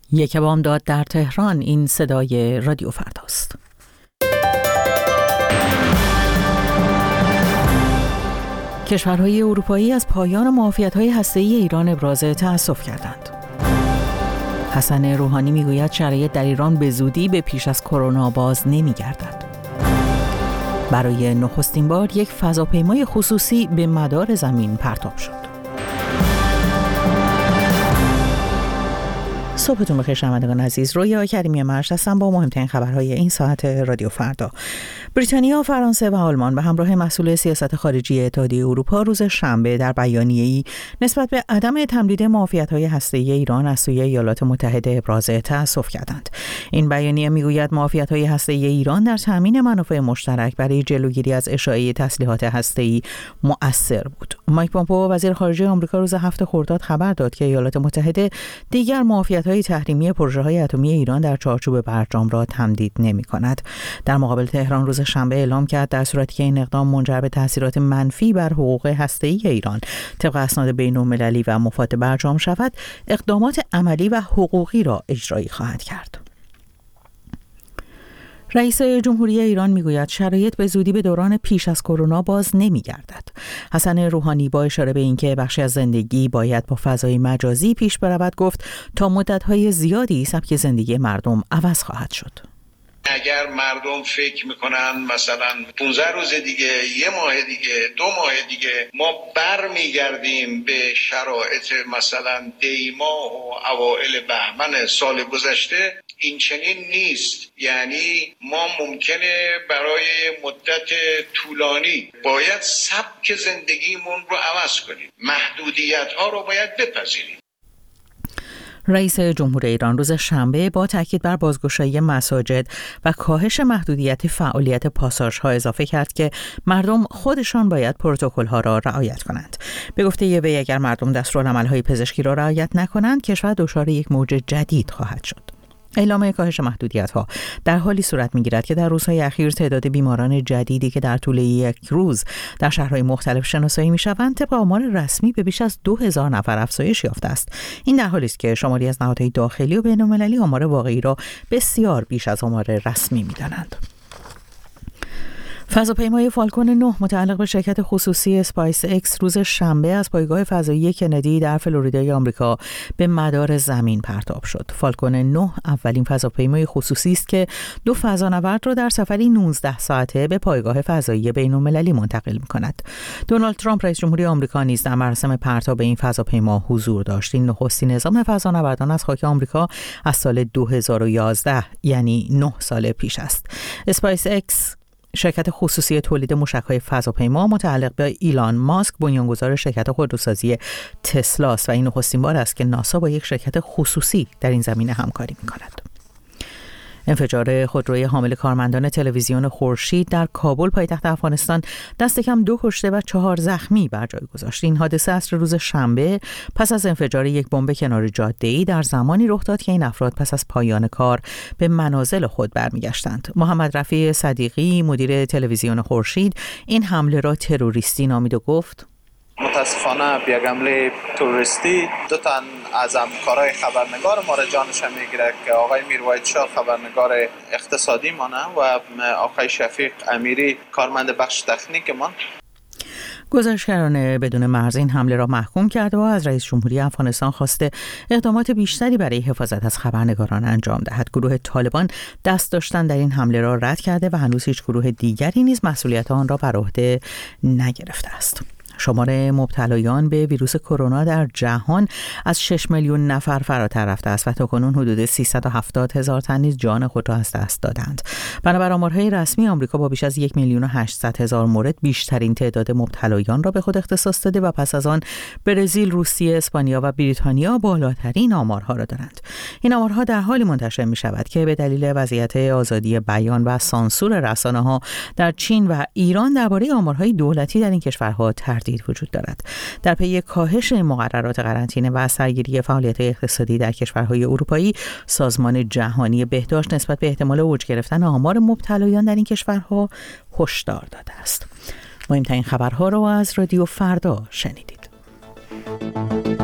یک بامداد در تهران. این صدای رادیو فرداست. کشورهای اروپایی از پایان معافیت‌های هسته‌ای ایران ابراز تأسف کردند. حسن روحانی میگوید شرایط در ایران به زودی به پیش از کرونا باز نمی‌گردد. برای نخستین بار یک فضاپیمای خصوصی به مدار زمین پرتاب شد. صبحتون بخیر شنوندگان عزیز. رویا کریمی مرش هستم با مهمترین خبرهای این ساعت رادیو فردا. بریتانیا، فرانسه و آلمان به همراه مسئول سیاست خارجی اتحادیه اروپا روز شنبه در بیانیه‌ای نسبت به عدم تمدید معافیت‌های هسته‌ای ایران از سوی ایالات متحده ابراز تأسف کردند. این بیانیه میگوید معافیت‌های هسته‌ای ایران در تامین منافع مشترک برای جلوگیری از اشاعه تسلیحات هسته‌ای مؤثر بود. مایک پومپئو وزیر خارجه آمریکا روز 7 خرداد خبر داد که ایالات متحده دیگر معافیت‌های تحریمی پروژه‌های اتمی ایران در چارچوب برجام را تمدید نمی‌کند. در مقابل تهران روز شنبه اعلام کرد در صورتی که این اقدام منجر به تاثیرات منفی بر حقوق هسته‌ای ایران طبق اسناد بین‌المللی و مفاد برجام شود، اقدامات عملی و حقوقی را اجرایی خواهد کرد. رئیس جمهوری ایران میگوید شرایط به زودی به دوران پیش از کرونا باز نمیگردد. حسن روحانی با اشاره به اینکه بخشی از زندگی باید با فضای مجازی پیش برود گفت تا مدت‌های زیادی سبک زندگی مردم عوض خواهد شد. اگر مردم فکر میکنن مثلا 15 روز دیگه، یه ماه دیگه، 2 ماه دیگه ما برمیگردیم به شرایط مثلا دی‌ماه و اوائل بهمن سال گذشته، این چنین نیست. یعنی ما ممکنه برای مدت طولانی باید سبک زندگیمون رو عوض کنیم، محدودیت‌ها رو باید بپذیریم. رئیس جمهور ایران روز شنبه با تاکید بر بازگشایی مساجد و کاهش محدودیت فعالیت پاساژها اضافه کرد که مردم خودشان باید پروتکل‌ها را رعایت کنند. به گفته وی اگر مردم دستورالعمل‌های پزشکی را رعایت نکنند، کشور دچار یک موج جدید خواهد شد. اعلام کاهش محدودیت‌ها در حالی صورت می‌گیرد که در روزهای اخیر تعداد بیماران جدیدی که در طول یک روز در شهرهای مختلف شناسایی می‌شوند طبق آمار رسمی به بیش از 2000 نفر افزایش یافته است. این در حالی است که شماری از نهادهای داخلی و بین‌المللی آمار واقعی را بسیار بیش از آمار رسمی می‌دانند. فضاپیمای فالکون 9 متعلق به شرکت خصوصی اسپایس اکس روز شنبه از پایگاه فضایی کندی در فلوریدای آمریکا به مدار زمین پرتاب شد. فالکون 9 اولین فضاپیمای خصوصی است که 2 فضانورد را در سفری 19 ساعته به پایگاه فضایی بین‌المللی منتقل می‌کند. دونالد ترامپ رئیس جمهوری آمریکا نیز در مراسم پرتاب این فضاپیما حضور داشت. این نخستین نظام فضانوردان از خاک آمریکا از سال 2011 یعنی 9 سال پیش است. اسپایس اکس شرکت خصوصی تولید موشک‌های فضاپیما متعلق به ایلان ماسک بنیانگذار شرکت خودروسازی تسلا است و این نخستین بار است که ناسا با یک شرکت خصوصی در این زمینه همکاری می‌کند. انفجار خودروی حامل کارمندان تلویزیون خورشید در کابل پایتخت افغانستان دست کم 2 کشته و 4 زخمی بر جای گذاشت. این حادثه عصر روز شنبه پس از انفجار یک بمب کنار جاده‌ای در زمانی رخ داد که این افراد پس از پایان کار به منازل خود برمیگشتند. محمد رفیع صدیقی مدیر تلویزیون خورشید این حمله را تروریستی نامید و گفت متاسفانه یک حمله تروریستی 2 تن از همکارای خبرنگار ما را جانش میگیره که آقای میروایت شاه خبرنگار اقتصادی مانه و آقای شفیق امیری کارمند بخش تکنیک ما. گزارشگران بدون مرز این حمله را محکوم کرده و از رئیس جمهوری افغانستان خواسته اقدامات بیشتری برای حفاظت از خبرنگاران انجام دهد. گروه طالبان دست داشتن در این حمله را رد کرده و هنوز هیچ گروه دیگری نیز مسئولیت آن را بر عهده نگرفته است. شمار مبتلایان به ویروس کرونا در جهان از 6 میلیون نفر فراتر رفته است و تاکنون حدود 370,000 تن نیز جان خود را از دست دادند. بنابر آمارهای رسمی آمریکا با بیش از 1,800,000 مورد بیشترین تعداد مبتلایان را به خود اختصاص داده و پس از آن برزیل، روسیه، اسپانیا و بریتانیا بالاترین آمارها را دارند. این آمارها در حالی منتشر می شود که به دلیل وضعیت آزادی بیان و سانسور رسانه‌ها در چین و ایران درباره آمارهای دولتی در این کشورها تردید وجود دارد. در پی کاهش مقررات قرنطینه و سرگیری فعالیت اقتصادی در کشورهای اروپایی، سازمان جهانی بهداشت نسبت به احتمال اوج گرفتن آمار مبتلایان در این کشورها هشدار داده است. مهمترین خبرها را از رادیو فردا شنیدید.